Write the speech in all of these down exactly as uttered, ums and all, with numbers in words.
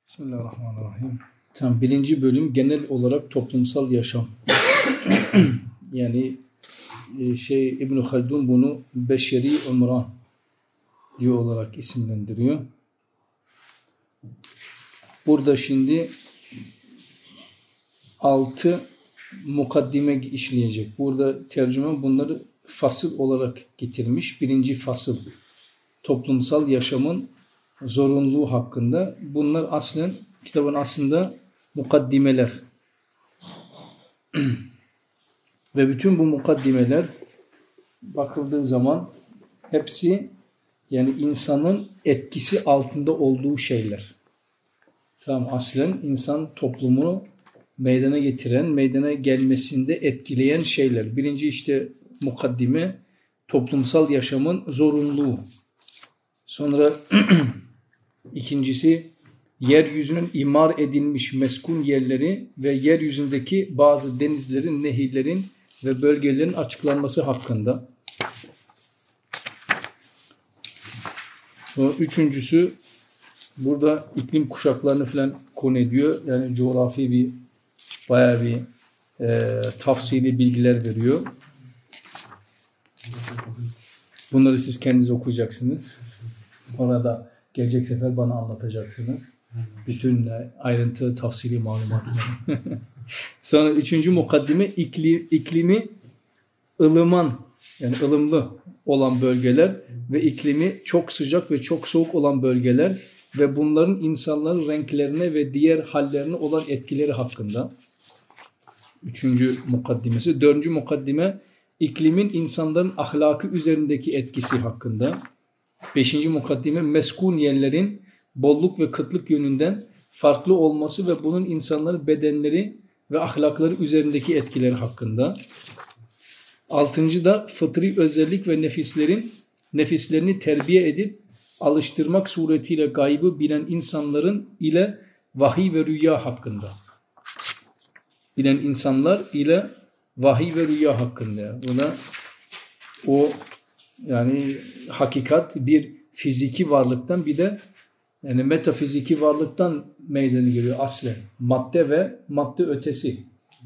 Bismillahirrahmanirrahim. Tamam, birinci bölüm genel olarak toplumsal yaşam. Yani şey İbn Haldun bunu beşeri umran diye olarak isimlendiriyor. Burada şimdi altı mukaddime işleyecek. Burada tercüman bunları fasıl olarak getirmiş. Birinci fasıl toplumsal yaşamın zorunluluğu hakkında. Bunlar aslen kitabın aslında mukaddimeler. Ve bütün bu mukaddimeler bakıldığı zaman hepsi yani insanın etkisi altında olduğu şeyler. Tamam, aslen insan toplumunu meydana getiren, meydana gelmesinde etkileyen şeyler. Birinci işte mukaddime toplumsal yaşamın zorunluluğu. Sonra ikincisi yeryüzünün imar edilmiş meskun yerleri ve yeryüzündeki bazı denizlerin, nehirlerin ve bölgelerin açıklanması hakkında. Sonra üçüncüsü burada iklim kuşaklarını falan konu ediyor. Yani coğrafi bir bayağı bir e, tafsili bilgiler veriyor. Bunları siz kendiniz okuyacaksınız. Sonra da gelecek sefer bana anlatacaksınız. Bütün ayrıntı, tafsili malumatları. Sonra üçüncü mukaddime ikli, iklimi ılıman, yani ılımlı olan bölgeler ve iklimi çok sıcak ve çok soğuk olan bölgeler ve bunların insanların renklerine ve diğer hallerine olan etkileri hakkında. Üçüncü mukaddimesi. Dördüncü mukaddime iklimin insanların ahlakı üzerindeki etkisi hakkında. Beşinci mukaddime meskun yerlerin bolluk ve kıtlık yönünden farklı olması ve bunun insanların bedenleri ve ahlakları üzerindeki etkileri hakkında. Altıncı da fıtri özellik ve nefislerin nefislerini terbiye edip alıştırmak suretiyle gaybı bilen insanların ile vahiy ve rüya hakkında. Bilen insanlar ile vahiy ve rüya hakkında. Buna o yani hakikat bir fiziki varlıktan bir de yani metafiziki varlıktan meydana geliyor aslen. Madde ve madde ötesi.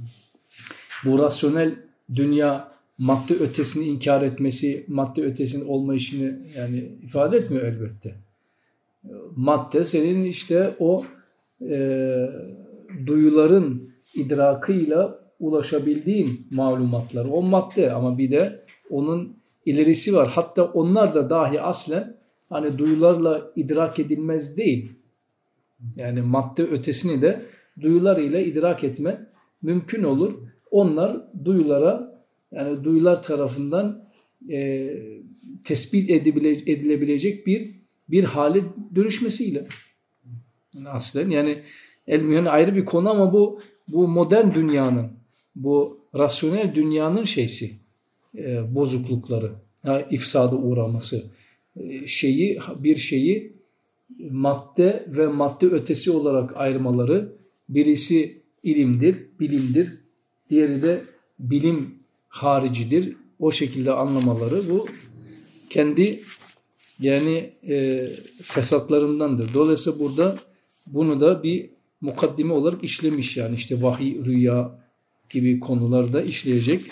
Bu rasyonel dünya madde ötesini inkar etmesi, madde ötesinin olmayışını yani ifade etmiyor elbette. Madde senin işte o e, duyuların idrakıyla ulaşabildiğin malumatlar. O madde ama bir de onun ilerisi var. Hatta onlar da dahi aslen hani duyularla idrak edilmez değil. Yani madde ötesini de duyularıyla idrak etme mümkün olur. Onlar duyulara yani duyular tarafından e, tespit edibile, edilebilecek bir bir hale dönüşmesiyle. Yani aslen yani yani ayrı bir konu ama bu bu modern dünyanın, bu rasyonel dünyanın şeysi, e, bozuklukları, yani ifsada uğraması, e, şeyi bir şeyi madde ve madde ötesi olarak ayırmaları, birisi ilimdir, bilimdir, diğeri de bilim haricidir. O şekilde anlamaları bu kendi yani e, fesatlarındandır. Dolayısıyla burada bunu da bir mukaddime olarak işlemiş yani işte vahiy, rüya gibi konularda işleyecek.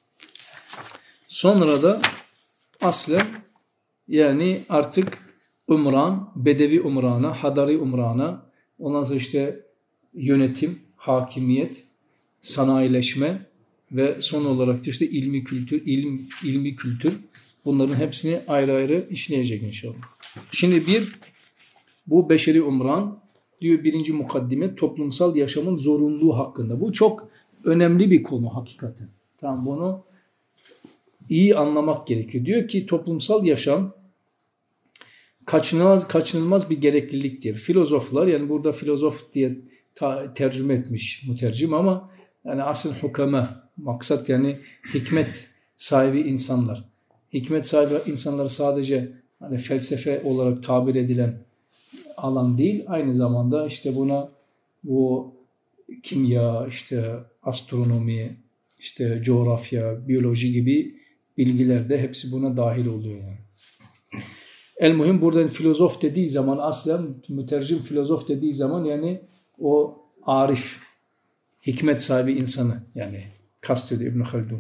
Sonra da aslen yani artık umran, bedevi umrana, hadari umrana, ondan sonra işte yönetim, hakimiyet, sanayileşme ve son olarak da işte ilmi kültür, ilim, ilmi kültür bunların hepsini ayrı ayrı işleyecek inşallah. Şimdi bir, bu beşeri umran diyor birinci mukaddime toplumsal yaşamın zorunluluğu hakkında. Bu çok önemli bir konu hakikaten. Tamam, bunu iyi anlamak gerekiyor. Diyor ki toplumsal yaşam kaçınılmaz, kaçınılmaz bir gerekliliktir. Filozoflar yani burada filozof diye ta, tercüme etmiş mütercim ama yani asıl hukame maksat yani hikmet sahibi insanlar. Hikmet sahibi insanlar sadece hani felsefe olarak tabir edilen alan değil, aynı zamanda işte buna bu kimya, işte astronomi, işte coğrafya, biyoloji gibi bilgiler de hepsi buna dahil oluyor yani. El muhim buradan filozof dediği zaman aslen mütercim filozof dediği zaman yani o arif, hikmet sahibi insanı yani kastediyor İbn Haldun.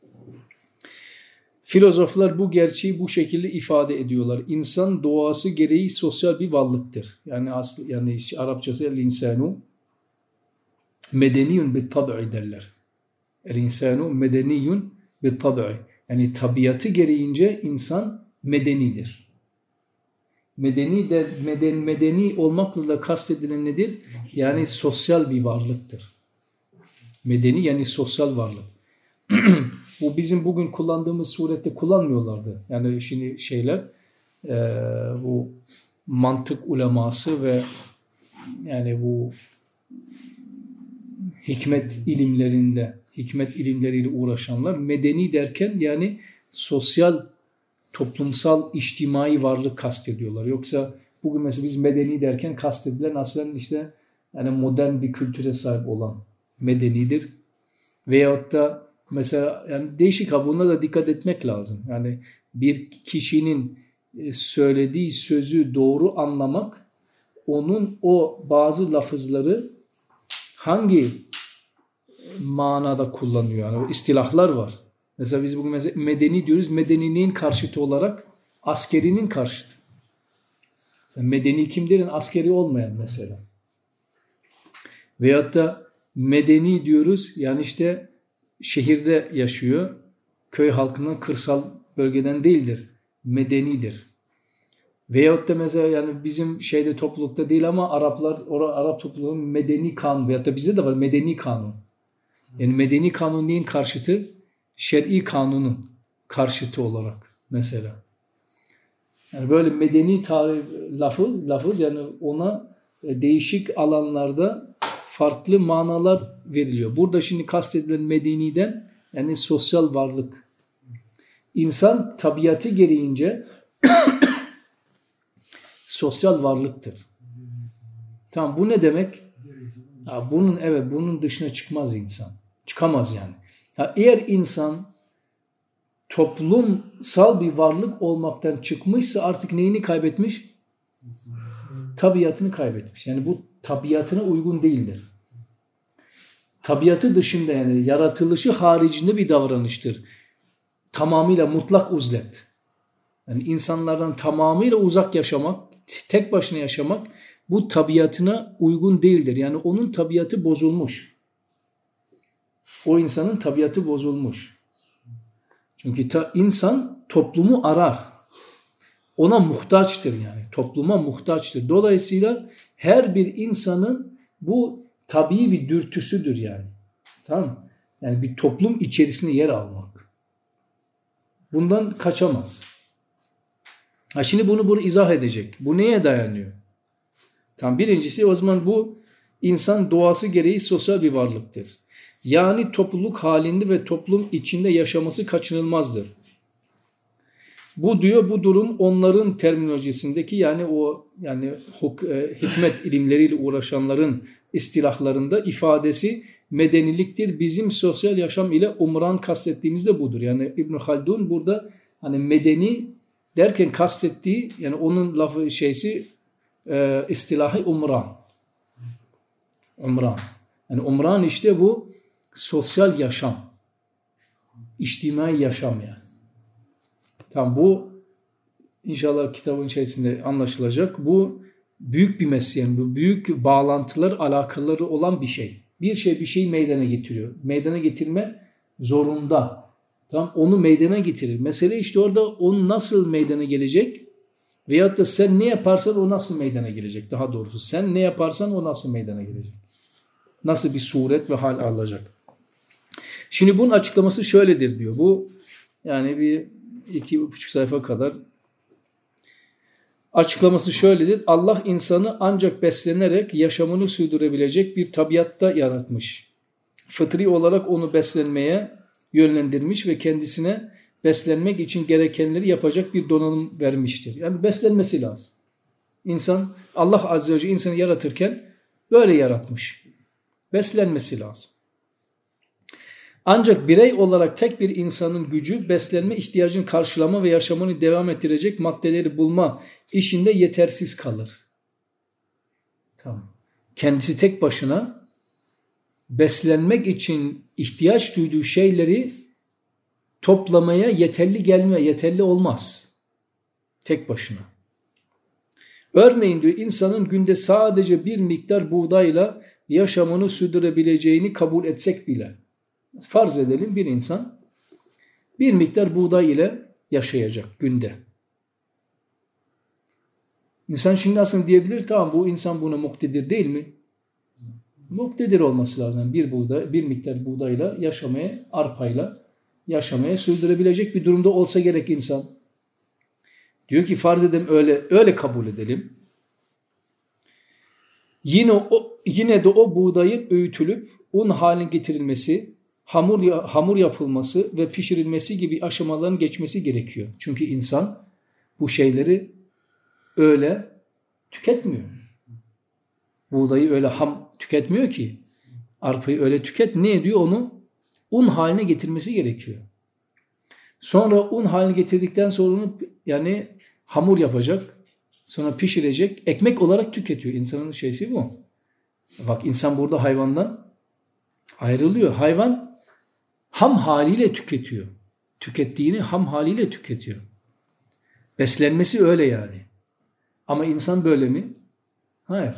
Filozoflar bu gerçeği bu şekilde ifade ediyorlar. İnsan doğası gereği sosyal bir varlıktır. Yani aslı yani Arapçası el insanu medeniyun bit tab'i derler. El insanu medeniyun bit tab'i. Yani tabiatı gereğince insan medenidir. Medeni de meden medeni olmakla da kastedilen nedir? Yani sosyal bir varlıktır. Medeni yani sosyal varlık. Bu bizim bugün kullandığımız surette kullanmıyorlardı. Yani şimdi şeyler e, bu mantık uleması ve yani bu hikmet ilimlerinde hikmet ilimleriyle uğraşanlar medeni derken yani sosyal, toplumsal, içtimai varlık kastediyorlar. Yoksa bugün mesela biz medeni derken kastedilen aslında işte yani modern bir kültüre sahip olan medenidir. Veyahut da mesela yani değişik ha buna da dikkat etmek lazım. Yani bir kişinin söylediği sözü doğru anlamak, onun o bazı lafızları hangi manada kullanıyor? Yani o istilahlar var. Mesela biz bugün mesela medeni diyoruz. Medeniliğin karşıtı olarak askerinin karşıtı. Mesela medeni kimdir? Askeri olmayan mesela. Veyahut da medeni diyoruz. Yani işte şehirde yaşıyor. Köy halkından, kırsal bölgeden değildir. Medenidir. Veyahut da mesela yani bizim şeyde toplulukta değil ama Araplar, orada Arap topluluğunun medeni kanun veyahut da bizde de var medeni kanun. Yani medeni kanun neyin karşıtı? Şer'i kanunun karşıtı olarak mesela. Yani böyle medeni tarif lafız, lafız yani ona değişik alanlarda farklı manalar veriliyor. Burada şimdi kastedilen medeniden yani sosyal varlık. İnsan tabiatı gereğince sosyal varlıktır. Tamam bu ne demek? Ya bunun evet bunun dışına çıkmaz insan. Çıkamaz yani. Ya eğer insan toplumsal bir varlık olmaktan çıkmışsa artık neyini kaybetmiş? Tabiatını kaybetmiş. Yani bu tabiatına uygun değildir. Tabiatı dışında yani yaratılışı haricinde bir davranıştır. Tamamıyla mutlak uzlet. Yani insanlardan tamamıyla uzak yaşamak, tek başına yaşamak bu tabiatına uygun değildir. Yani onun tabiatı bozulmuş. O insanın tabiatı bozulmuş. Çünkü ta, insan toplumu arar. Ona muhtaçtır yani. Topluma muhtaçtır. Dolayısıyla her bir insanın bu tabii bir dürtüsüdür yani. Tamam mı? Yani bir toplum içerisinde yer almak. Bundan kaçamaz. Ha şimdi bunu bunu izah edecek. Bu neye dayanıyor? Tam birincisi o zaman bu insan doğası gereği sosyal bir varlıktır. Yani topluluk halinde ve toplum içinde yaşaması kaçınılmazdır. Bu diyor bu durum onların terminolojisindeki yani o yani huk, e, hikmet ilimleriyle uğraşanların istilahlarında ifadesi medeniliktir. Bizim sosyal yaşam ile umran kastettiğimiz de budur. Yani İbn Haldun burada hani medeni derken kastettiği yani onun lafı şeysi e, istilahı umran. Umran. Yani umran işte bu sosyal yaşam. İçtimai yaşam yani. Tamam bu inşallah kitabın içerisinde anlaşılacak. Bu büyük bir mesele. Yani bu büyük bağlantılar, alakaları olan bir şey. Bir şey bir şeyi meydana getiriyor. Meydana getirme zorunda. Tamam onu meydana getirir. Mesele işte orada o nasıl meydana gelecek? Veyahut da sen ne yaparsan o nasıl meydana gelecek? Daha doğrusu sen ne yaparsan o nasıl meydana gelecek? Nasıl bir suret ve hal alacak? Şimdi bunun açıklaması şöyledir diyor. Bu yani bir iki buçuk sayfa kadar açıklaması şöyledir. Allah insanı ancak beslenerek yaşamını sürdürebilecek bir tabiatta yaratmış. Fıtri olarak onu beslenmeye yönlendirmiş ve kendisine beslenmek için gerekenleri yapacak bir donanım vermiştir. Yani beslenmesi lazım. İnsan, Allah Azze ve Celle insanı yaratırken böyle yaratmış. Beslenmesi lazım. Ancak birey olarak tek bir insanın gücü beslenme ihtiyacını karşılama ve yaşamını devam ettirecek maddeleri bulma işinde yetersiz kalır. Tamam. Kendisi tek başına beslenmek için ihtiyaç duyduğu şeyleri toplamaya yeterli gelme, yeterli olmaz. Tek başına. Örneğin diyor insanın günde sadece bir miktar buğdayla yaşamını sürdürebileceğini kabul etsek bile. Farz edelim bir insan bir miktar buğday ile yaşayacak günde. İnsan şimdi aslında diyebilir tamam bu insan buna muktedir değil mi? Muktedir olması lazım. Bir buğday, bir miktar buğdayla yaşamaya, arpayla yaşamaya sürdürebilecek bir durumda olsa gerek insan. Diyor ki farz edelim öyle öyle kabul edelim. Yine o yine de o buğdayın öğütülüp un haline getirilmesi, hamur hamur yapılması ve pişirilmesi gibi aşamaların geçmesi gerekiyor. Çünkü insan bu şeyleri öyle tüketmiyor. Buğdayı öyle ham tüketmiyor ki. Arpayı öyle tüket. Ne ediyor onu? Un haline getirmesi gerekiyor. Sonra un haline getirdikten sonra onu yani hamur yapacak. Sonra pişirecek. Ekmek olarak tüketiyor. İnsanın şeysi bu. Bak insan burada hayvandan ayrılıyor. Hayvan ham haliyle tüketiyor. Tükettiğini ham haliyle tüketiyor. Beslenmesi öyle yani. Ama insan böyle mi? Hayır.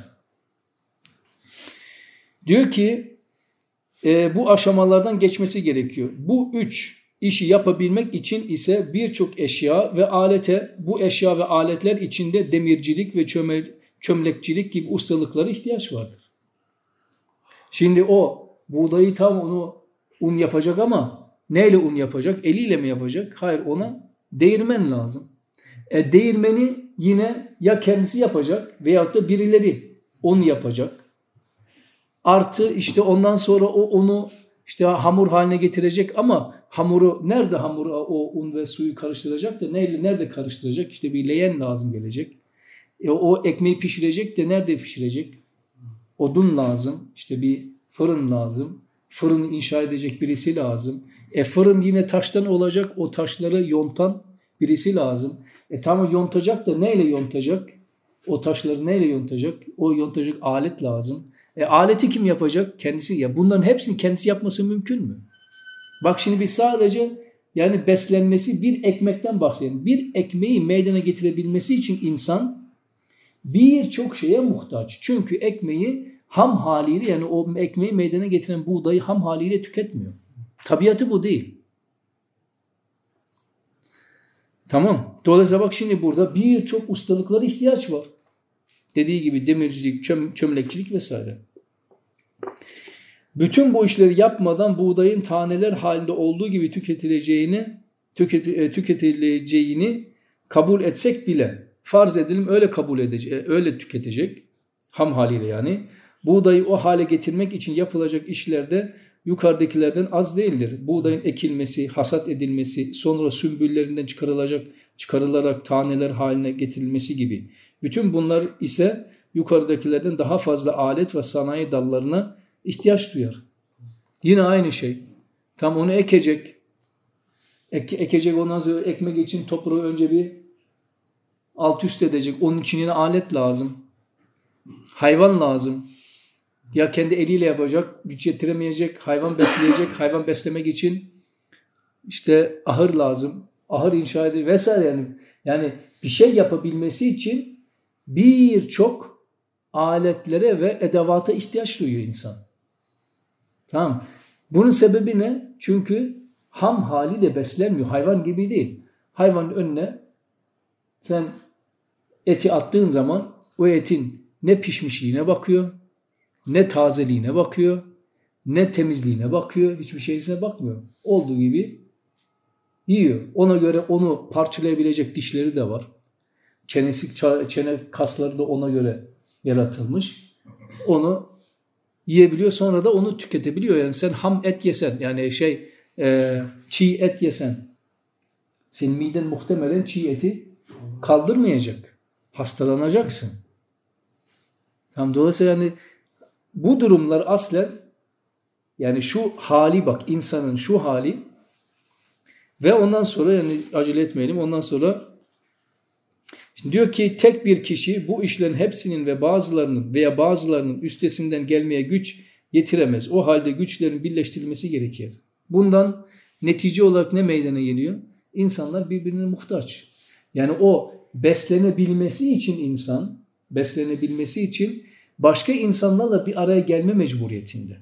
Diyor ki e, bu aşamalardan geçmesi gerekiyor. Bu üç işi yapabilmek için ise birçok eşya ve alete, bu eşya ve aletler içinde demircilik ve çömel, çömlekçilik gibi ustalıklara ihtiyaç vardır. Şimdi o buğdayı tam onu un yapacak ama neyle un yapacak? Eliyle mi yapacak? Hayır, ona değirmen lazım. E, değirmeni yine ya kendisi yapacak veyahut da birileri onu yapacak. Artı işte ondan sonra o onu işte hamur haline getirecek ama hamuru nerede hamuru o un ve suyu karıştıracak da neyle nerede karıştıracak? İşte bir leğen lazım gelecek. E, o ekmeği pişirecek de nerede pişirecek? Odun lazım. İşte bir fırın lazım. Fırın inşa edecek birisi lazım. E fırın yine taştan olacak. O taşları yontan birisi lazım. E tamam yontacak da neyle yontacak? O taşları neyle yontacak? O yontacak alet lazım. E aleti kim yapacak? Kendisi. Ya bunların hepsini kendisi yapması mümkün mü? Bak şimdi biz sadece yani beslenmesi bir ekmekten bahsedelim. Bir ekmeği meydana getirebilmesi için insan birçok şeye muhtaç. Çünkü ekmeği ham haliyle yani o ekmeği meydana getiren buğdayı ham haliyle tüketmiyor. Tabiatı bu değil. Tamam. Dolayısıyla bak şimdi burada birçok ustalıklara ihtiyaç var. Dediği gibi demircilik, çöm, çömlekçilik vesaire. Bütün bu işleri yapmadan buğdayın taneler halinde olduğu gibi tüketileceğini, tüketi, tüketileceğini kabul etsek bile farz edelim öyle kabul edecek, öyle tüketecek ham haliyle yani. Buğdayı o hale getirmek için yapılacak işlerde yukarıdakilerden az değildir. Buğdayın ekilmesi, hasat edilmesi, sonra sümbüllerinden çıkarılacak, çıkarılarak taneler haline getirilmesi gibi. Bütün bunlar ise yukarıdakilerden daha fazla alet ve sanayi dallarına ihtiyaç duyar. Yine aynı şey. Tam onu ekecek. Ek, ekecek ondan sonra ekmek için toprağı önce bir alt üst edecek. Onun için yine alet lazım. Hayvan lazım. Ya kendi eliyle yapacak, güç yetiremeyecek, hayvan besleyecek. Hayvan beslemek için işte ahır lazım. Ahır inşa edilir vesaire yani. Yani bir şey yapabilmesi için birçok aletlere ve edevata ihtiyaç duyuyor insan. Tamam. Bunun sebebi ne? Çünkü ham haliyle beslenmiyor. Hayvan gibi değil. Hayvanın önüne sen eti attığın zaman o etin ne pişmişliğine bakıyor, ne tazeliğine bakıyor, ne temizliğine bakıyor. Hiçbir şeysine bakmıyor. Olduğu gibi yiyor. Ona göre onu parçalayabilecek dişleri de var. Çenesi, çene kasları da ona göre yaratılmış. Onu yiyebiliyor. Sonra da onu tüketebiliyor. Yani sen ham et yesen yani şey e, çiğ et yesen senin miden muhtemelen çiğ eti kaldırmayacak. Hastalanacaksın. Tam dolayısıyla yani bu durumlar aslen Yani şu hali bak, insanın şu hali ve ondan sonra, yani acele etmeyelim, ondan sonra şimdi diyor ki tek bir kişi bu işlerin hepsinin ve bazılarının veya bazılarının üstesinden gelmeye güç yetiremez. O halde güçlerin birleştirilmesi gerekir. Bundan netice olarak ne meydana geliyor? İnsanlar birbirine muhtaç. Yani o beslenebilmesi için insan, beslenebilmesi için başka insanlarla bir araya gelme mecburiyetinde.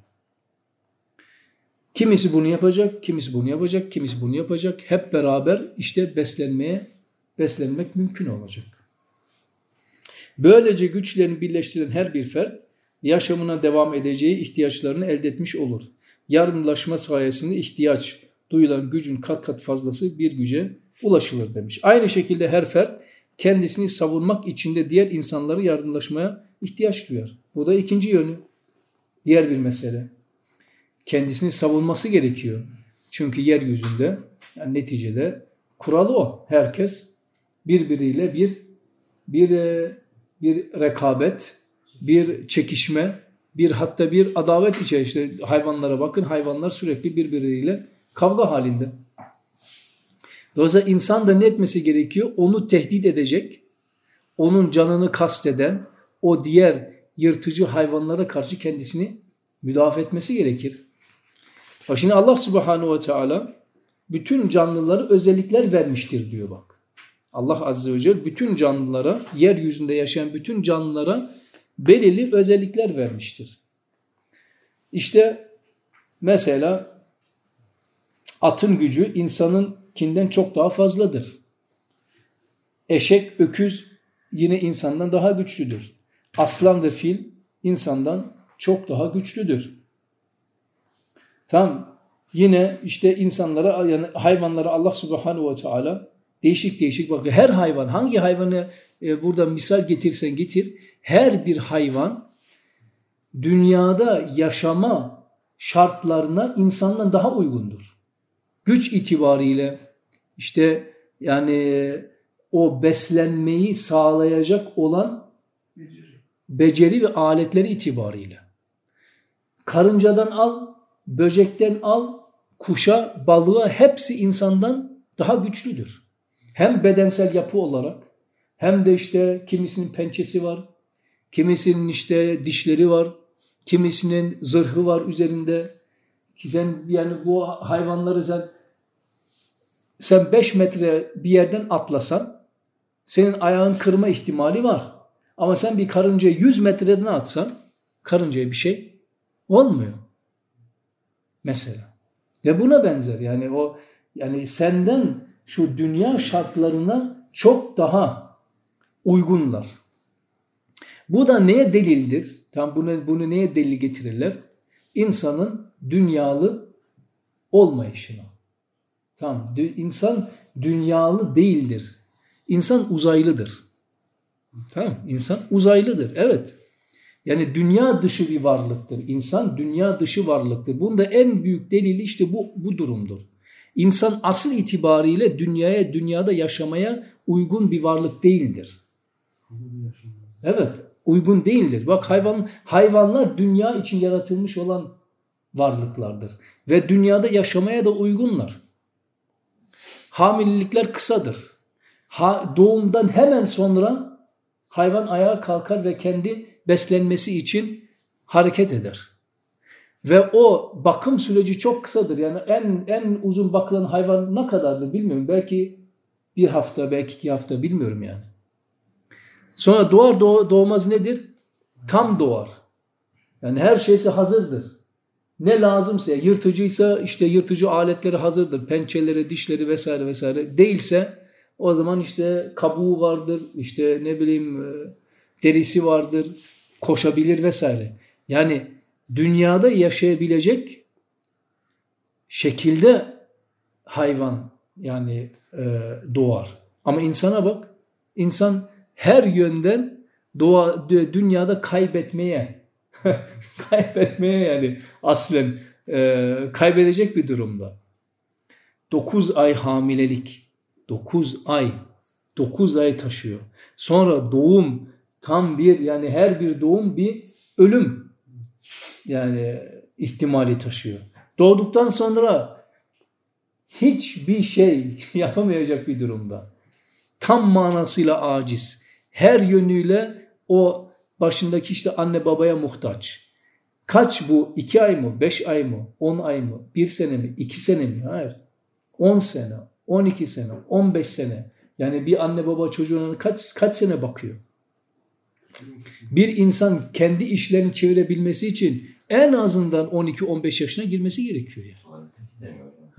Kimisi bunu yapacak, kimisi bunu yapacak, kimisi bunu yapacak. Hep beraber işte beslenmeye, beslenmek mümkün olacak. Böylece güçlerini birleştiren her bir fert yaşamına devam edeceği ihtiyaçlarını elde etmiş olur. Yardımlaşma sayesinde ihtiyaç duyulan gücün kat kat fazlası bir güce ulaşılır demiş. Aynı şekilde her fert kendisini savunmak için de diğer insanları yardımlaşmaya ihtiyaç duyar. Bu da ikinci yönü. Diğer bir mesele. Kendisini savunması gerekiyor. Çünkü yeryüzünde yani neticede kuralı o. Herkes birbiriyle bir bir bir rekabet, bir çekişme, bir hatta bir adavet içerisinde. Hayvanlara bakın, hayvanlar sürekli birbiriyle kavga halinde. Dolayısıyla insan da ne etmesi gerekiyor? Onu tehdit edecek, onun canını kasteden o diğer yırtıcı hayvanlara karşı kendisini müdafaa etmesi gerekir. Şimdi Allah Subhanahu ve Teala bütün canlılara özellikler vermiştir diyor bak. Allah Azze ve Celle bütün canlılara, yeryüzünde yaşayan bütün canlılara belirli özellikler vermiştir. İşte mesela atın gücü insanınkinden çok daha fazladır. Eşek, öküz yine insandan daha güçlüdür. Aslan ve fil insandan çok daha güçlüdür. Tam yine işte insanlara, yani hayvanlara Allah Subhanahu ve Teala değişik değişik bakıyor. Her hayvan, hangi hayvanı e, burada misal getirsen getir, her bir hayvan dünyada yaşama şartlarına insandan daha uygundur. Güç itibariyle işte yani o beslenmeyi sağlayacak olan beceri, beceri ve aletleri itibariyle. Karıncadan al, böcekten al, kuşa, balığa hepsi insandan daha güçlüdür. Hem bedensel yapı olarak hem de işte kimisinin pençesi var, kimisinin işte dişleri var, kimisinin zırhı var üzerinde. Ki sen yani bu hayvanları sen sen beş metre bir yerden atlasan senin ayağın kırma ihtimali var. Ama sen bir karıncayı yüz metreden atsan karıncaya bir şey olmuyor. Mesela. Ve buna benzer yani o yani senden şu dünya şartlarına çok daha uygunlar. Bu da neye delildir? Tam bunu bunu neye delil getirirler? İnsanın dünyalı olmayışına. Tamam. İnsan dünyalı değildir. İnsan uzaylıdır. Tamam. İnsan uzaylıdır. Evet. Yani dünya dışı bir varlıktır. İnsan dünya dışı varlıktır. Bunda en büyük delili işte bu bu durumdur. İnsan asıl itibariyle dünyaya, dünyada yaşamaya uygun bir varlık değildir. Evet, uygun değildir. Bak hayvan hayvanlar dünya için yaratılmış olan varlıklardır ve dünyada yaşamaya da uygunlar. Hamilelikler kısadır. Ha, doğumdan hemen sonra hayvan ayağa kalkar ve kendi beslenmesi için hareket eder. Ve o bakım süreci çok kısadır. Yani en en uzun bakılan hayvan ne kadardır bilmiyorum. Belki bir hafta, belki iki hafta bilmiyorum yani. Sonra doğar doğ, doğmaz nedir? Tam doğar. Yani her şeysi hazırdır. Ne lazımsa, yırtıcıysa işte yırtıcı aletleri hazırdır. Pençeleri, dişleri vesaire vesaire. Değilse o zaman işte kabuğu vardır, işte ne bileyim derisi vardır, koşabilir vesaire. Yani dünyada yaşayabilecek şekilde hayvan yani e, doğar. Ama insana bak, insan her yönden doğa, dünyada kaybetmeye, kaybetmeye yani aslen e, kaybedecek bir durumda. Dokuz ay hamilelik, dokuz ay, dokuz ay taşıyor. Sonra doğum tam bir yani her bir doğum bir ölüm. Yani ihtimali taşıyor. Doğduktan sonra hiçbir şey yapamayacak bir durumda. Tam manasıyla aciz. Her yönüyle o başındaki işte anne babaya muhtaç. Kaç bu? İki ay mı? Beş ay mı? On ay mı? Bir sene mi? İki sene mi? Hayır. On sene, on iki sene, on beş sene. Yani bir anne baba çocuğuna kaç, kaç sene bakıyor? Bir insan kendi işlerini çevirebilmesi için en azından on iki on beş yaşına girmesi gerekiyor. Yani.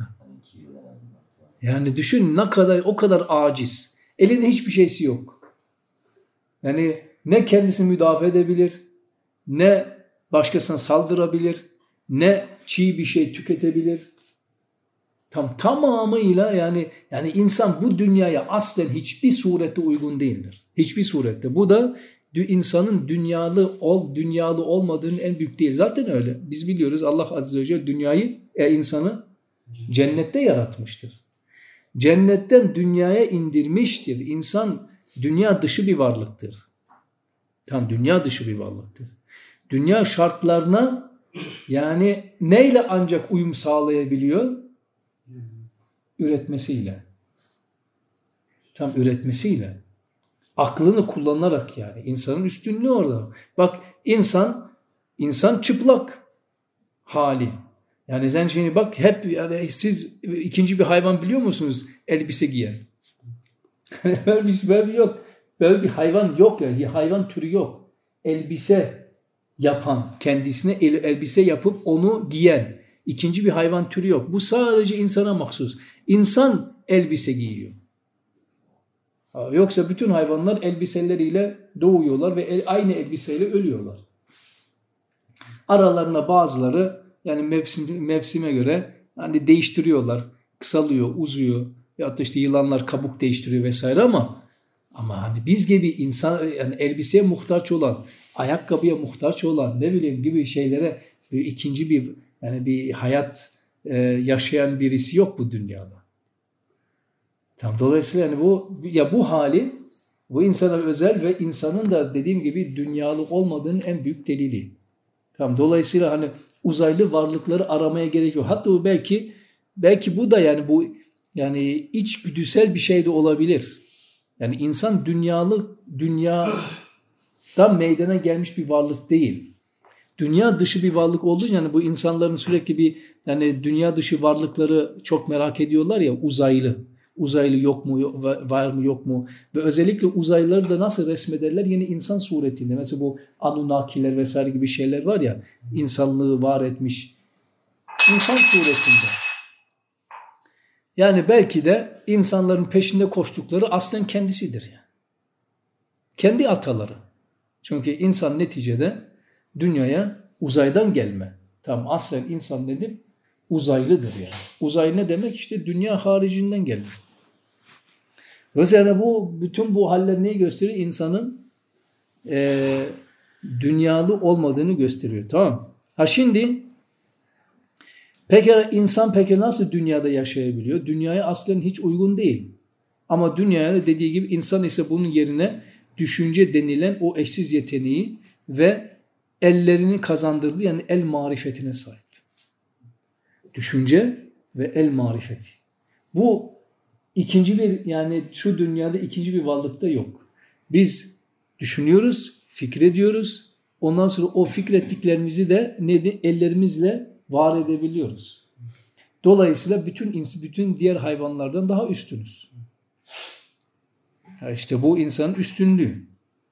Yani düşün ne kadar o kadar aciz. Elinde hiçbir şeysi yok. Yani ne kendisini müdafaa edebilir, ne başkasına saldırabilir, ne çiğ bir şey tüketebilir. Tam tamamıyla yani yani insan bu dünyaya aslen hiçbir surette uygun değildir. Hiçbir surette. Bu da insanın dünyalı ol dünyalı olmadığının en büyük değil. Zaten öyle. Biz biliyoruz Allah Azze ve Celle dünyayı e, insanı cennette yaratmıştır. Cennetten dünyaya indirmiştir. İnsan dünya dışı bir varlıktır. Tam dünya dışı bir varlıktır. Dünya şartlarına yani neyle ancak uyum sağlayabiliyor? Üretmesiyle. Tam üretmesiyle. Aklını kullanarak yani. İnsanın üstünlüğü orada. Bak insan, insan çıplak hali. Yani sen şimdi bak hep yani siz ikinci bir hayvan biliyor musunuz? Elbise giyen. Böyle bir şey yok. Böyle bir hayvan yok yani. Hayvan türü yok. Elbise yapan, kendisine el, elbise yapıp onu giyen. İkinci bir hayvan türü yok. Bu sadece insana mahsus. İnsan elbise giyiyor. Yoksa bütün hayvanlar elbiseleriyle doğuyorlar ve el, aynı elbiseyle ölüyorlar. Aralarında bazıları yani mevsim, mevsime göre hani değiştiriyorlar. Kısalıyor, uzuyor. Ya da işte yılanlar kabuk değiştiriyor vesaire ama ama hani biz gibi insan yani elbiseye muhtaç olan, ayakkabıya muhtaç olan ne bileyim gibi şeylere bir ikinci bir yani bir hayat e, yaşayan birisi yok bu dünyada. Tam dolayısıyla yani bu ya bu hali bu insana özel ve insanın da dediğim gibi dünyalı olmadığının en büyük delili. Tam dolayısıyla hani uzaylı varlıkları aramaya gerek yok. Hatta bu belki belki bu da yani bu yani içgüdüsel bir şey de olabilir. Yani insan dünyalı dünyadan meydana gelmiş bir varlık değil. Dünya dışı bir varlık olduğu için yani bu insanların sürekli bir yani dünya dışı varlıkları çok merak ediyorlar ya uzaylı. Uzaylı yok mu, var mı yok mu? Ve özellikle uzaylıları da nasıl resmederler? Yine insan suretinde. Mesela bu Anunnakiler vesaire gibi şeyler var ya, insanlığı var etmiş. İnsan suretinde. Yani belki de insanların peşinde koştukları aslen kendisidir. Yani. Kendi ataları. Çünkü insan neticede dünyaya uzaydan gelme. Tam aslen insan nedir? Uzaylıdır yani. Uzay ne demek? İşte dünya haricinden gelmiş. Mesela bu bütün bu haller neyi gösteriyor? İnsanın e, dünyalı olmadığını gösteriyor. Tamam. Ha şimdi peki insan peki nasıl dünyada yaşayabiliyor? Dünyaya aslen hiç uygun değil. Ama dünyaya da dediği gibi insan ise bunun yerine düşünce denilen o eşsiz yeteneği ve ellerini kazandırdığı yani el marifetine sahip. Düşünce ve el marifeti. Bu ikinci bir yani şu dünyada ikinci bir varlıkta yok. Biz düşünüyoruz, fikrediyoruz. Ondan sonra o fikrettiklerimizi de ne de ellerimizle var edebiliyoruz. Dolayısıyla bütün bütün diğer hayvanlardan daha üstünüz. Ya işte bu insanın üstünlüğü.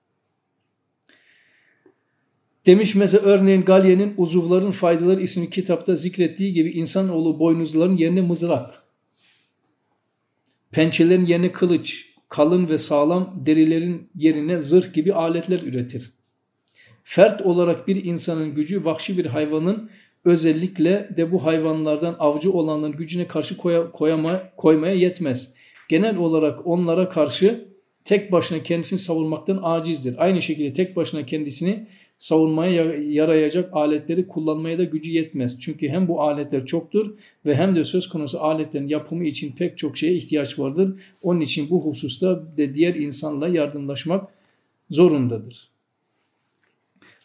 Demiş mesela örneğin Galyen'in Uzuvların Faydaları isimli kitapta zikrettiği gibi insanoğlu boynuzların yerine mızrak, pençelerin yerine kılıç, kalın ve sağlam derilerin yerine zırh gibi aletler üretir. Fert olarak bir insanın gücü vahşi bir hayvanın özellikle de bu hayvanlardan avcı olanların gücüne karşı koya, koyama, koymaya yetmez. Genel olarak onlara karşı tek başına kendisini savunmaktan acizdir. Aynı şekilde tek başına kendisini savunmaya yarayacak aletleri kullanmaya da gücü yetmez. Çünkü hem bu aletler çoktur ve hem de söz konusu aletlerin yapımı için pek çok şeye ihtiyaç vardır. Onun için bu hususta de diğer insanla yardımlaşmak zorundadır.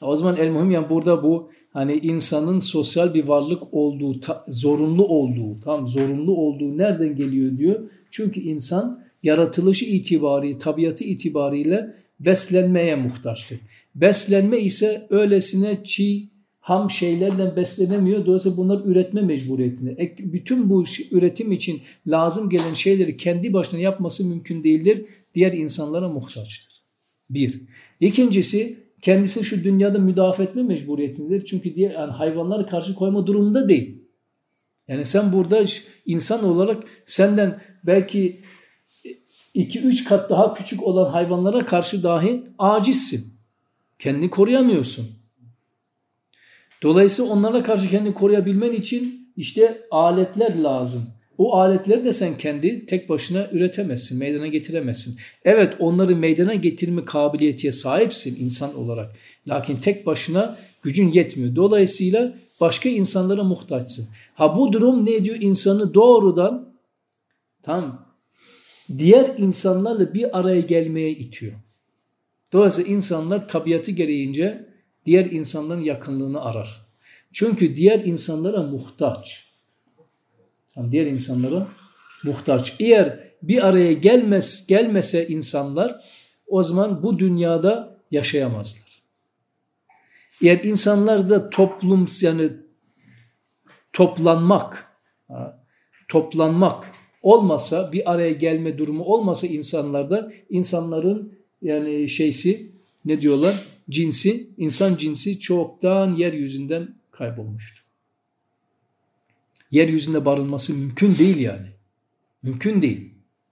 O zaman el muhim yani burada bu hani insanın sosyal bir varlık olduğu, ta, zorunlu olduğu, tam zorunlu olduğu nereden geliyor diyor. Çünkü insan yaratılışı itibariyle, tabiatı itibariyle beslenmeye muhtaçtır. Beslenme ise öylesine çiğ, ham şeylerden beslenemiyor. Dolayısıyla bunları üretme mecburiyetinde. Bütün bu üretim için lazım gelen şeyleri kendi başına yapması mümkün değildir. Diğer insanlara muhtaçtır. Bir. İkincisi kendisi şu dünyada müdafaa etme mecburiyetindedir. Çünkü diğer yani hayvanlara karşı koyma durumunda değil. Yani sen burada insan olarak senden belki iki üç kat daha küçük olan hayvanlara karşı dahi acizsin. Kendini koruyamıyorsun. Dolayısıyla onlara karşı kendini koruyabilmen için işte aletler lazım. O aletleri de sen kendi tek başına üretemezsin, meydana getiremezsin. Evet onları meydana getirme kabiliyetiye sahipsin insan olarak. Lakin tek başına gücün yetmiyor. Dolayısıyla başka insanlara muhtaçsın. Ha bu durum ne diyor? İnsanı doğrudan tam diğer insanlarla bir araya gelmeye itiyor. Dolayısıyla insanlar tabiatı gereğince diğer insanların yakınlığını arar. Çünkü diğer insanlara muhtaç. Yani diğer insanlara muhtaç. Eğer bir araya gelmez, gelmese insanlar o zaman bu dünyada yaşayamazlar. Eğer insanlarda toplum yani toplanmak, toplanmak olmasa, bir araya gelme durumu olmasa insanlarda insanların yani şeysi ne diyorlar? Cinsi, insan cinsi çoktan yeryüzünden kaybolmuştur. Yeryüzünde barınması mümkün değil yani. Mümkün değil.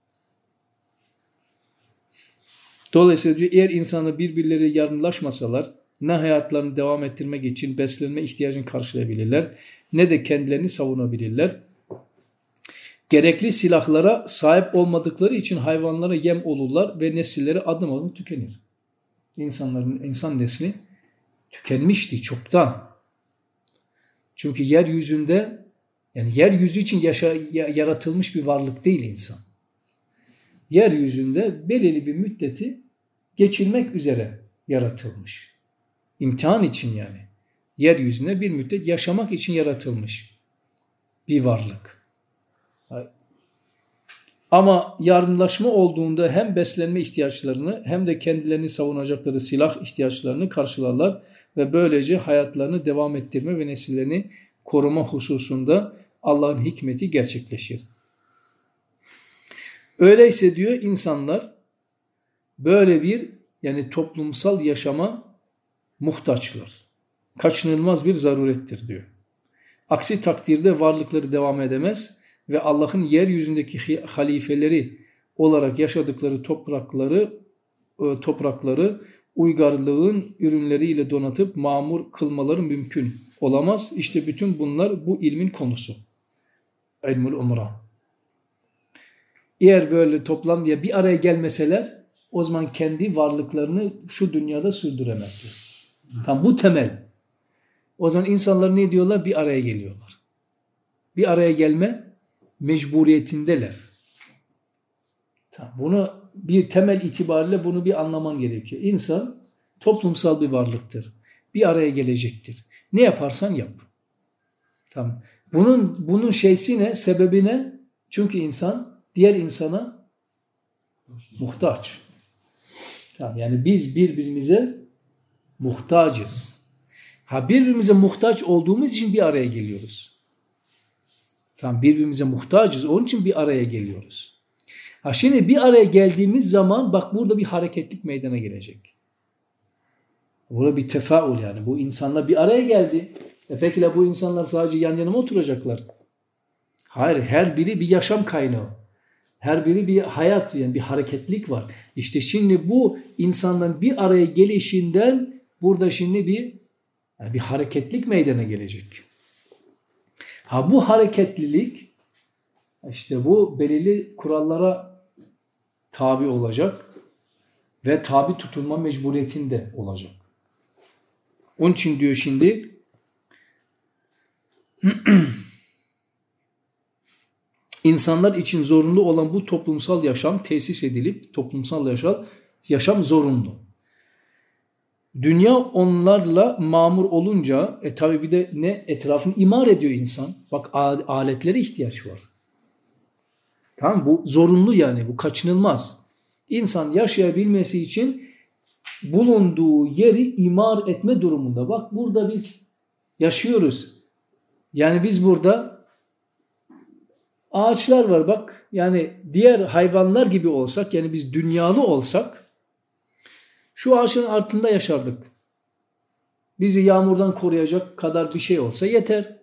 Dolayısıyla diyor eğer insanlar birbirleri yardımlaşmasalar ne hayatlarını devam ettirmek için beslenme ihtiyacını karşılayabilirler ne de kendilerini savunabilirler. Gerekli silahlara sahip olmadıkları için hayvanlara yem olurlar ve nesilleri adım adım tükenir. İnsanların insan nesli tükenmişti çoktan. Çünkü yeryüzünde yani yeryüzü için yaşa, yaratılmış bir varlık değil insan. Yeryüzünde belirli bir müddeti geçirmek üzere yaratılmış. İmtihan için yani. Yeryüzünde bir müddet yaşamak için yaratılmış bir varlık. Ama yardımlaşma olduğunda hem beslenme ihtiyaçlarını hem de kendilerini savunacakları silah ihtiyaçlarını karşılarlar ve böylece hayatlarını devam ettirme ve nesillerini koruma hususunda Allah'ın hikmeti gerçekleşir. Öyleyse diyor insanlar böyle bir yani toplumsal yaşama muhtaçlar. Kaçınılmaz bir zarurettir diyor. Aksi takdirde varlıkları devam edemez ve Allah'ın yeryüzündeki halifeleri olarak yaşadıkları toprakları toprakları uygarlığın ürünleriyle donatıp mamur kılmaları mümkün olamaz. İşte bütün bunlar bu ilmin konusu. İlmul umra. Eğer böyle toplam ya bir araya gelmeseler o zaman kendi varlıklarını şu dünyada sürdüremezler. Tam bu temel. O zaman insanlar ne diyorlar? Bir araya geliyorlar. Bir araya gelme mecburiyetindeler. Tamam, bunu bir temel itibariyle bunu bir anlaman gerekiyor. İnsan toplumsal bir varlıktır. Bir araya gelecektir. Ne yaparsan yap. Tamam. Bunun bunun şeysi ne? Sebebi ne? Çünkü insan diğer insana muhtaç. Tamam. Yani biz birbirimize muhtacız. Ha birbirimize muhtaç olduğumuz için bir araya geliyoruz. Tamam, birbirimize muhtacız. Onun için bir araya geliyoruz. Ha şimdi bir araya geldiğimiz zaman bak burada bir hareketlik meydana gelecek. Burada bir tefaül yani. Bu insanlar bir araya geldi. E peki bu insanlar sadece yan yana mı oturacaklar? Hayır, her biri bir yaşam kaynağı. Her biri bir hayat yani bir hareketlik var. İşte şimdi bu insanların bir araya gelişinden burada şimdi bir yani bir hareketlik meydana gelecek. Ha bu hareketlilik işte bu belirli kurallara tabi olacak ve tabi tutulma mecburiyetinde olacak. Onun için diyor şimdi insanlar için zorunlu olan bu toplumsal yaşam tesis edilip toplumsal yaşam, yaşam zorunlu. Dünya onlarla mamur olunca e tabi bir de ne etrafını imar ediyor insan. Bak aletlere ihtiyaç var. Tamam, bu zorunlu yani, bu kaçınılmaz. İnsan yaşayabilmesi için bulunduğu yeri imar etme durumunda. Bak burada biz yaşıyoruz. Yani biz burada ağaçlar var bak. Yani diğer hayvanlar gibi olsak, yani biz dünyalı olsak şu ağaçın altında yaşardık. Bizi yağmurdan koruyacak kadar bir şey olsa yeter.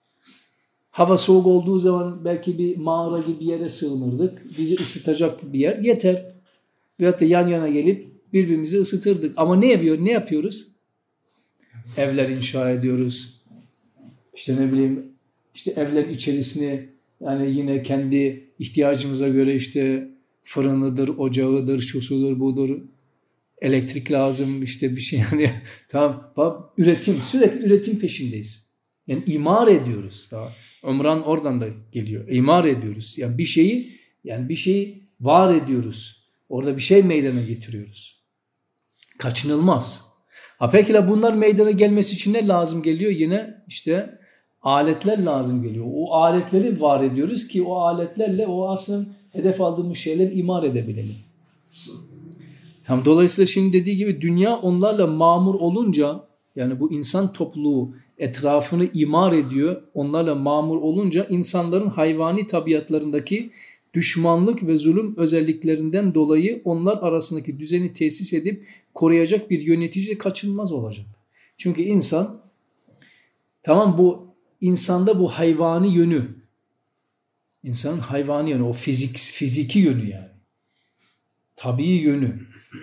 Hava soğuk olduğu zaman belki bir mağara gibi bir yere sığınırdık. Bizi ısıtacak bir yer yeter. Veyahut da yan yana gelip birbirimizi ısıtırdık. Ama ne yapıyor? Ne yapıyoruz? Evler inşa ediyoruz. İşte ne bileyim, işte evlerin içerisine yani yine kendi ihtiyacımıza göre işte fırınıdır, ocağıdır, şusudur, budur. Elektrik lazım, işte bir şey yani. Tamam. Bak, üretim, sürekli üretim peşindeyiz. Yani imar ediyoruz. Daha. Ömran oradan da geliyor. İmar ediyoruz. Yani bir şeyi yani bir şeyi var ediyoruz. Orada bir şey meydana getiriyoruz. Kaçınılmaz. Ha peki bunlar meydana gelmesi için ne lazım geliyor? Yine işte aletler lazım geliyor. O aletleri var ediyoruz ki o aletlerle o aslında hedef aldığımız şeyleri imar edebilelim. Tam dolayısıyla şimdi dediği gibi dünya onlarla mamur olunca, yani bu insan topluluğu etrafını imar ediyor. Onlarla mamur olunca insanların hayvani tabiatlarındaki düşmanlık ve zulüm özelliklerinden dolayı onlar arasındaki düzeni tesis edip koruyacak bir yönetici de kaçınılmaz olacak. Çünkü insan, tamam, bu insanda bu hayvani yönü, insanın hayvani yönü, o fizik, fiziki yönü yani, tabii yönü,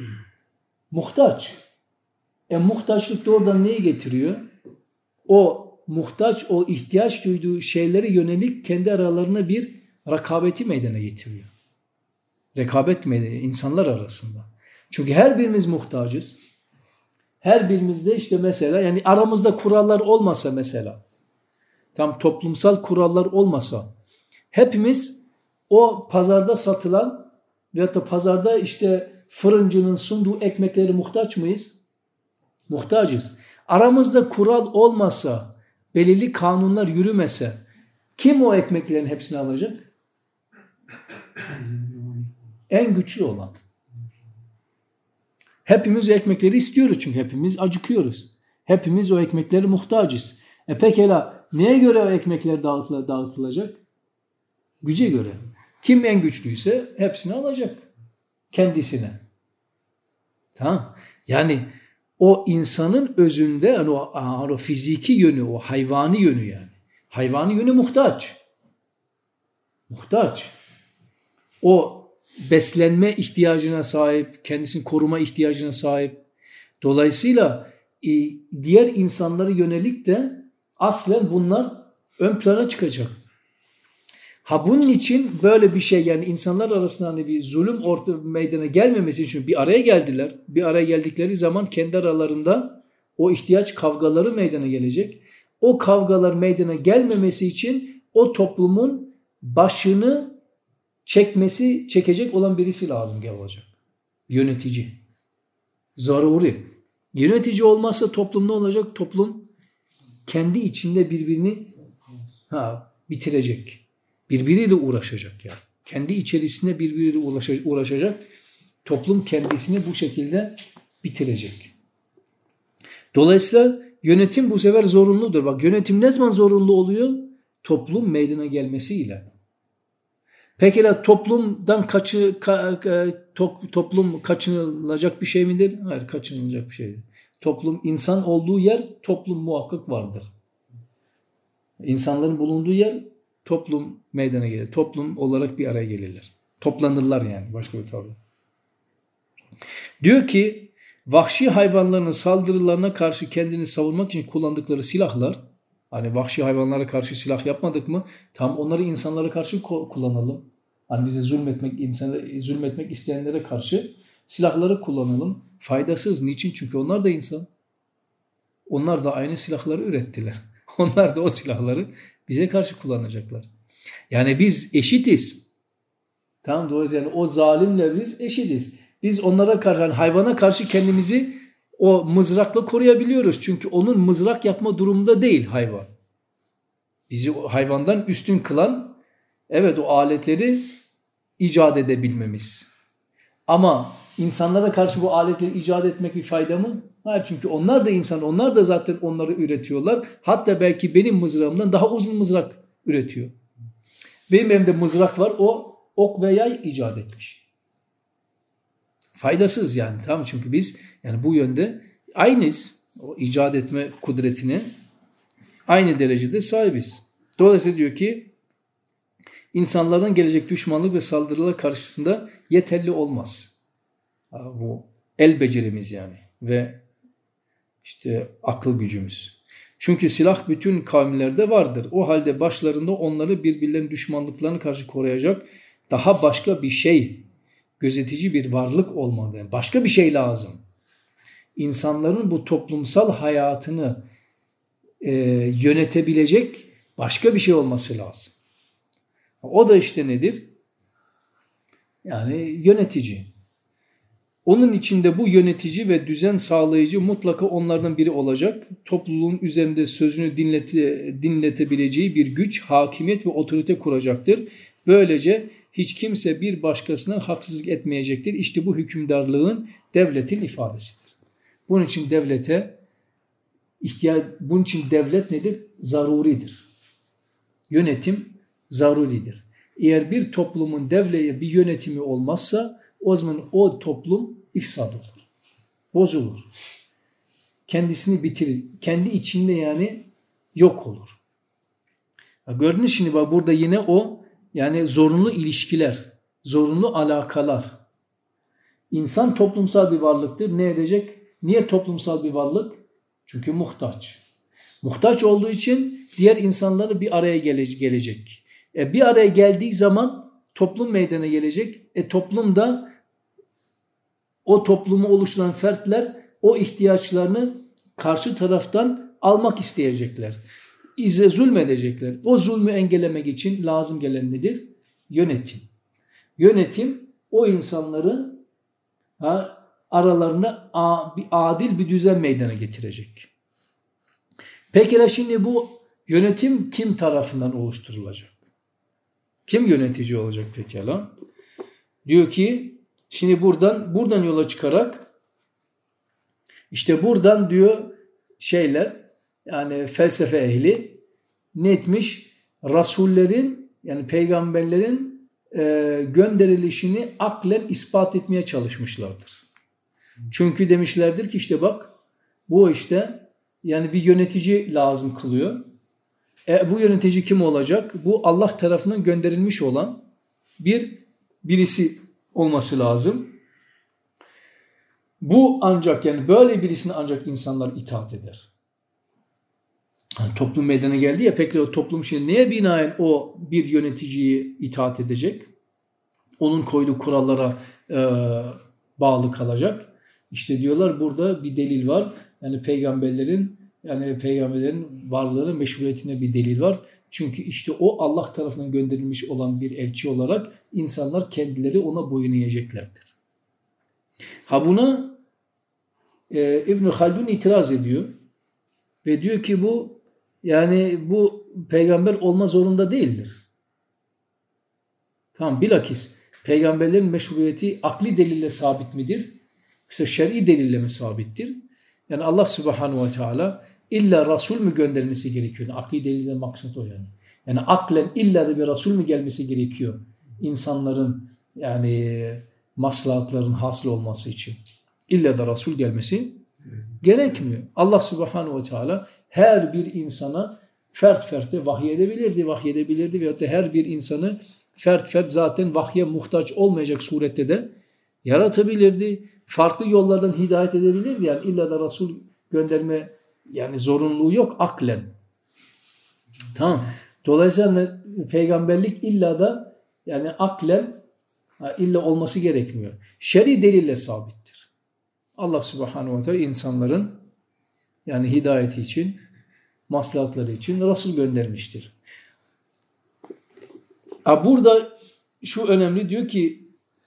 muhtaç. E muhtaçlık da oradan neyi getiriyor? O muhtaç, o ihtiyaç duyduğu şeylere yönelik kendi aralarına bir rekabeti meydana getiriyor. Rekabet meydana insanlar arasında. Çünkü her birimiz muhtacız. Her birimizde işte mesela yani aramızda kurallar olmasa mesela, tam toplumsal kurallar olmasa hepimiz o pazarda satılan veyahut da pazarda işte fırıncının sunduğu ekmekleri muhtaç mıyız? Muhtacız. Aramızda kural olmasa, belirli kanunlar yürümese kim o ekmeklerin hepsini alacak? En güçlü olan. Hepimiz o ekmekleri istiyoruz çünkü hepimiz acıkıyoruz. Hepimiz o ekmekleri muhtacız. E pekala neye göre o ekmekler dağıtılacak? Güce göre. Kim en güçlüyse hepsini alacak. Kendisine. Tamam. Yani o insanın özünde yani o, o fiziki yönü, o hayvani yönü yani. Hayvani yönü muhtaç. Muhtaç. O beslenme ihtiyacına sahip, kendisini koruma ihtiyacına sahip. Dolayısıyla e, diğer insanlara yönelik de aslen bunlar ön plana çıkacak. Ha bunun için böyle bir şey yani insanlar arasında hani bir zulüm orta meydana gelmemesi için bir araya geldiler. Bir araya geldikleri zaman kendi aralarında o ihtiyaç kavgaları meydana gelecek. O kavgalar meydana gelmemesi için o toplumun başını çekmesi, çekecek olan birisi lazım olacak. Yönetici. Zaruri. Yönetici olmazsa toplum ne olacak? Toplum kendi içinde birbirini ha, bitirecek. Birbiriyle uğraşacak yani. Kendi içerisinde birbiriyle uğraşacak. Toplum kendisini bu şekilde bitirecek. Dolayısıyla yönetim bu sefer zorunludur. Bak yönetim ne zaman zorunlu oluyor? Toplum meydana gelmesiyle. Peki toplumdan kaçı, ka, to, toplum kaçınılacak bir şey midir? Hayır, kaçınılacak bir şeydir. Toplum, insan olduğu yer toplum muhakkak vardır. İnsanların bulunduğu yer toplum meydana gelir. Toplum olarak bir araya gelirler. Toplanırlar yani başka bir tabir. Diyor ki vahşi hayvanların saldırılarına karşı kendini savunmak için kullandıkları silahlar, hani vahşi hayvanlara karşı silah yapmadık mı? Tam onları insanlara karşı kullanalım. Hani bize zulmetmek, insanlara zulmetmek isteyenlere karşı silahları kullanalım. Faydasız. Niçin? Çünkü onlar da insan. Onlar da aynı silahları ürettiler. Onlar da o silahları bize karşı kullanacaklar. Yani biz eşitiz. Tamam, dolayısıyla yani o zalimle biz eşitiz. Biz onlara karşı, yani hayvana karşı kendimizi o mızrakla koruyabiliyoruz. Çünkü onun mızrak yapma durumunda değil hayvan. Bizi hayvandan üstün kılan evet o aletleri icat edebilmemiz. Ama insanlara karşı bu aletleri icat etmek bir fayda mı? Hayır, çünkü onlar da insan, onlar da zaten onları üretiyorlar. Hatta belki benim mızrağımdan daha uzun mızrak üretiyor. Benim elimde mızrak var, o ok ve yay icat etmiş. Faydasız yani, tamam, çünkü biz yani bu yönde aynıyız. O icat etme kudretine aynı derecede sahibiz. Dolayısıyla diyor ki insanlardan gelecek düşmanlık ve saldırılar karşısında yeterli olmaz. Bu el becerimiz yani ve işte akıl gücümüz. Çünkü silah bütün kavimlerde vardır. O halde başlarında onları birbirlerinin düşmanlıklarına karşı koruyacak daha başka bir şey, gözetici bir varlık olmalı. Yani başka bir şey lazım. İnsanların bu toplumsal hayatını e, yönetebilecek başka bir şey olması lazım. O da işte nedir? Yani yönetici. Onun içinde bu yönetici ve düzen sağlayıcı mutlaka onlardan biri olacak. Topluluğun üzerinde sözünü dinlete, dinletebileceği bir güç, hakimiyet ve otorite kuracaktır. Böylece hiç kimse bir başkasına haksızlık etmeyecektir. İşte bu hükümdarlığın, devletin ifadesidir. Bunun için devlete ihtiyaç, bunun için devlet nedir? Zaruridir. Yönetim zaruridir. Eğer bir toplumun devleye bir yönetimi olmazsa o zaman o toplum ifsad olur. Bozulur. Kendisini bitirir. Kendi içinde yani yok olur. Gördünüz şimdi bak burada yine o yani zorunlu ilişkiler, zorunlu alakalar. İnsan toplumsal bir varlıktır. Ne edecek? Niye toplumsal bir varlık? Çünkü muhtaç. Muhtaç olduğu için diğer insanları bir araya gelecek. E bir araya geldiği zaman toplum meydana gelecek. E toplumda o toplumu oluşturan fertler o ihtiyaçlarını karşı taraftan almak isteyecekler. İze zulmedecekler. O zulmü engellemek için lazım gelen nedir? Yönetim. Yönetim o insanları ha, aralarına a, bir adil bir düzen meydana getirecek. Peki şimdi bu yönetim kim tarafından oluşturulacak? Kim yönetici olacak pekala? Diyor ki şimdi buradan buradan yola çıkarak işte buradan diyor şeyler yani felsefe ehli ne etmiş? Rasullerin yani peygamberlerin e, gönderilişini aklen ispat etmeye çalışmışlardır. Çünkü demişlerdir ki işte bak bu işte yani bir yönetici lazım kılıyor. E, bu yönetici kim olacak? Bu Allah tarafından gönderilmiş olan bir birisi olması lazım. Bu ancak yani böyle birisine ancak insanlar itaat eder. Yani toplum meydana geldi ya peki o toplum şimdi neye binaen o bir yöneticiyi itaat edecek? Onun koyduğu kurallara e, bağlı kalacak. İşte diyorlar burada bir delil var. Yani peygamberlerin yani peygamberlerin varlığının meşruiyetine bir delil var. Çünkü işte o Allah tarafından gönderilmiş olan bir elçi olarak insanlar kendileri ona boyun eğeceklerdir. Ha buna e, İbn Haldun itiraz ediyor ve diyor ki bu yani bu peygamber olma zorunda değildir. Tamam bilakis peygamberlerin meşruiyeti akli delille sabit midir? Yoksa şer'i delille mi sabittir? Yani Allah Subhanahu ve Teala illa Resul mü göndermesi gerekiyor? Yani akli delilden maksat o yani. Yani aklen illa da bir Resul mü gelmesi gerekiyor? İnsanların yani maslahatların hasıl olması için. İlla da Resul gelmesi gerekmiyor. Allah Subhanahu ve Teala her bir insana fert ferte vahyedebilirdi, vahyedebilirdi veyahut da her bir insanı fert fert zaten vahye muhtaç olmayacak surette de yaratabilirdi. Farklı yollardan hidayet edebilirdi. Yani illa da Resul gönderme yani zorunluluğu yok aklen. Tamam. Dolayısıyla peygamberlik illa da yani aklen illa olması gerekmiyor. Şer'i delille sabittir. Allah Subhanahu ve Teala insanların yani hidayeti için, maslahatları için Resul göndermiştir. Burada şu önemli diyor ki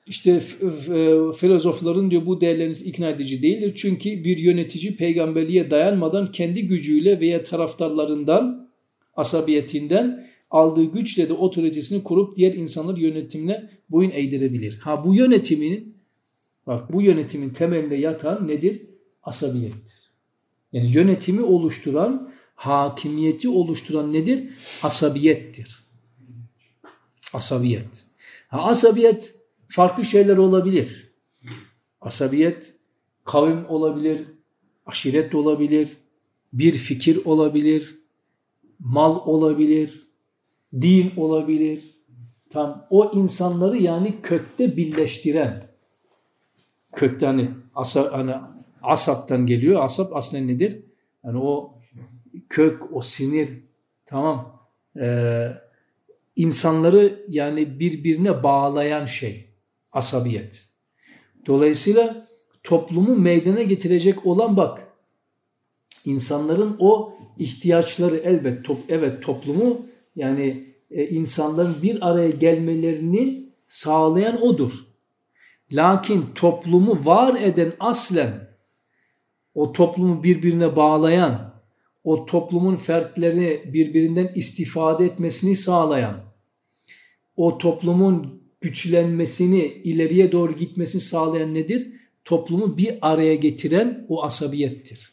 işte filozofların diyor bu değerleriniz ikna edici değildir. Çünkü bir yönetici peygamberliğe dayanmadan kendi gücüyle veya taraftarlarından, asabiyetinden aldığı güçle de otoritesini kurup diğer insanların yönetimine boyun eğdirebilir. Ha bu yönetimin bak bu yönetimin temelinde yatan nedir? Asabiyettir. Yani yönetimi oluşturan, hakimiyeti oluşturan nedir? Asabiyettir. Asabiyet. Ha, asabiyet farklı şeyler olabilir. Asabiyet kavim olabilir, aşiret olabilir, bir fikir olabilir, mal olabilir, din olabilir. Tam o insanları yani kökte birleştiren, kökte hani, asa, hani asaptan geliyor. Asap aslında nedir? Yani o kök, o sinir, tamam. Ee, insanları yani birbirine bağlayan şey, asabiyet. Dolayısıyla toplumu meydana getirecek olan bak, insanların o ihtiyaçları elbet, top, evet toplumu yani e, insanların bir araya gelmelerini sağlayan odur. Lakin toplumu var eden aslen, o toplumu birbirine bağlayan, o toplumun fertlerini birbirinden istifade etmesini sağlayan, o toplumun güçlenmesini, ileriye doğru gitmesini sağlayan nedir? Toplumu bir araya getiren o asabiyettir.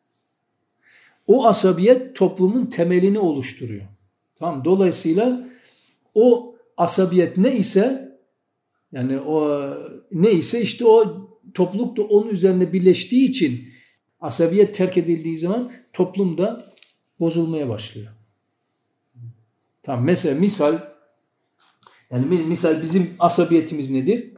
O asabiyet toplumun temelini oluşturuyor. Tamam. Dolayısıyla o asabiyet ne ise yani o ne ise işte o topluluk da onun üzerine birleştiği için asabiyet terk edildiği zaman toplum da bozulmaya başlıyor. Tamam. Mesela misal yani misal bizim asabiyetimiz nedir?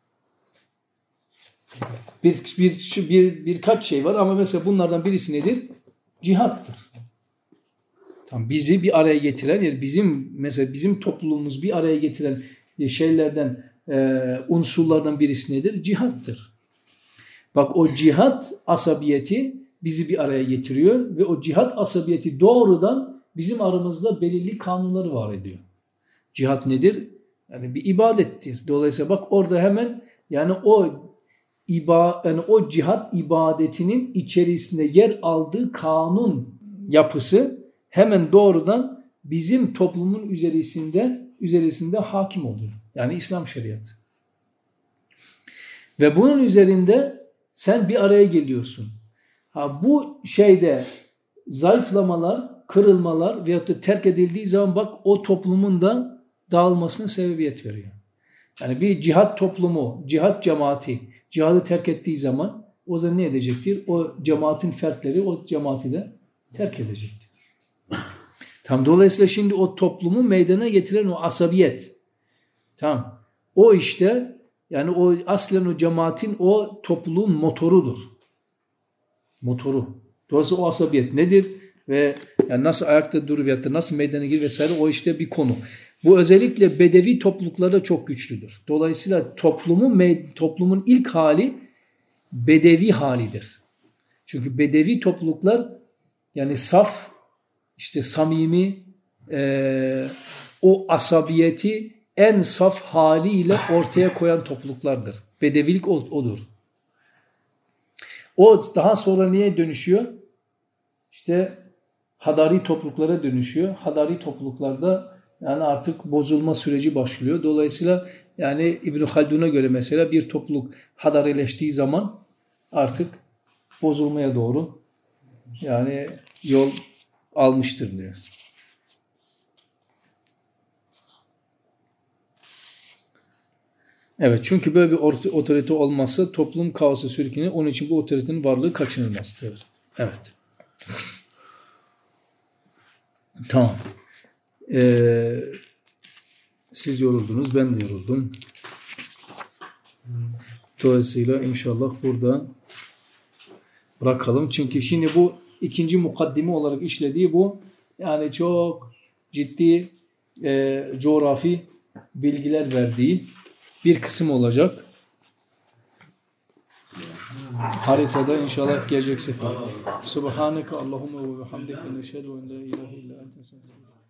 Bir, bir, bir, birkaç şey var ama mesela bunlardan birisi nedir? Cihattır. Tam bizi bir araya getiren, yani bizim mesela bizim toplumumuz bir araya getiren şeylerden, e, unsurlardan birisi nedir? Cihattır. Bak o cihat asabiyeti bizi bir araya getiriyor ve o cihat asabiyeti doğrudan bizim aramızda belirli kanunları var ediyor. Cihat nedir? Yani bir ibadettir. Dolayısıyla bak orada hemen yani o iba, yani o cihat ibadetinin içerisinde yer aldığı kanun yapısı hemen doğrudan bizim toplumun üzerisinde üzerisinde hakim oluyor. Yani İslam şeriatı. Ve bunun üzerinde sen bir araya geliyorsun. Ha bu şeyde zayıflamalar, kırılmalar veyahut da terk edildiği zaman bak o toplumun da dağılmasına sebebiyet veriyor. Yani bir cihat toplumu, cihat cemaati cihadı terk ettiği zaman o zaman ne edecektir? O cemaatin fertleri o cemaati de terk edecektir. Tam dolayısıyla şimdi o toplumu meydana getiren o asabiyet. Tamam. O işte yani o aslen o cemaatin o topluluğun motorudur. Motoru. Dolayısıyla o asabiyet nedir? Ve yani nasıl ayakta durur veyahut da nasıl meydana girer vesaire o işte bir konu. Bu özellikle bedevi topluluklarda çok güçlüdür. Dolayısıyla toplumun, toplumun ilk hali bedevi halidir. Çünkü bedevi topluluklar yani saf, işte samimi, e, o asabiyeti en saf haliyle ortaya koyan topluluklardır. Bedevilik odur. O daha sonra niye dönüşüyor? İşte hadari topluluklara dönüşüyor. Hadari topluluklarda yani artık bozulma süreci başlıyor. Dolayısıyla yani İbn Haldun'a göre mesela bir topluluk hadarileştiği zaman artık bozulmaya doğru yani yol almıştır diyor. Evet, çünkü böyle bir otorite olmazsa toplum kaosa sürüklenir. Onun için bu otoritenin varlığı kaçınılmazdır. Evet. Tamam. Ee, siz yoruldunuz, ben de yoruldum. Dolayısıyla inşallah burada bırakalım. Çünkü şimdi bu ikinci mukaddime olarak işlediği bu yani çok ciddi e, coğrafi bilgiler verdiği bir kısım olacak. Haritada inşallah gelecek sefer. Subhaneke Allahümme ve bihamdike neşhedü en la ilahe illa ente.